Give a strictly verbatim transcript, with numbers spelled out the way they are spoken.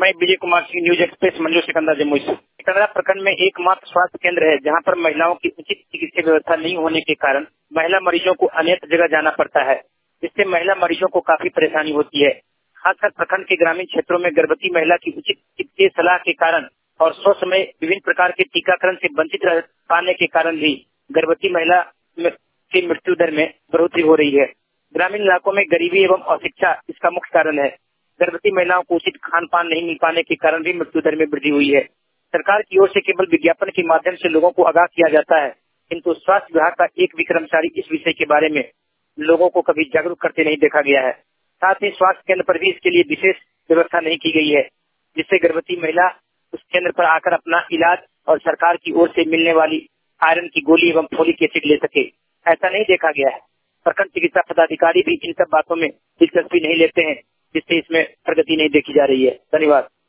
मैं Vijay Kumar Singh, news express, Manju Sikandar, Jamui से। सिकंदरा प्रखंड में एकमात्र स्वास्थ्य केंद्र है जहां पर महिलाओं की उचित चिकित्सा व्यवस्था नहीं होने के कारण महिला मरीजों को अन्य जगह जाना पड़ता है, जिससे महिला मरीजों को काफी परेशानी होती है। खासकर प्रखंड के ग्रामीण क्षेत्रों में गर्भवती महिला की उचित चिकित्सीय सलाह के कारण और सौ समय विभिन्न प्रकार के टीकाकरण से वंचित रह पाने के कारण भी गर्भवती महिला की मृत्यु दर में बढ़ोतरी हो रही है। ग्रामीण इलाकों में गरीबी एवं अशिक्षा इसका मुख्य कारण है। गर्भवती महिलाओं को उचित खान पान नहीं मिल पाने के कारण भी मृत्यु दर में वृद्धि हुई है। सरकार की ओर से केवल विज्ञापन के माध्यम से लोगों को आगाह किया जाता है, किंतु स्वास्थ्य विभाग का एक भी कर्मचारी इस विषय के बारे में लोगों को कभी जागरूक करते नहीं देखा गया है। साथ ही स्वास्थ्य केंद्र पर भी इसके लिए विशेष व्यवस्था नहीं की गई है, जिससे गर्भवती महिला उस केंद्र पर आकर अपना इलाज और सरकार की ओर से मिलने वाली आयरन की गोली एवं फोलिक एसिड ले सके, ऐसा नहीं देखा गया है। प्रखंड चिकित्सा पदाधिकारी भी इन सब बातों में दिलचस्पी नहीं लेते हैं, जिससे इसमें प्रगति नहीं देखी जा रही है। धन्यवाद।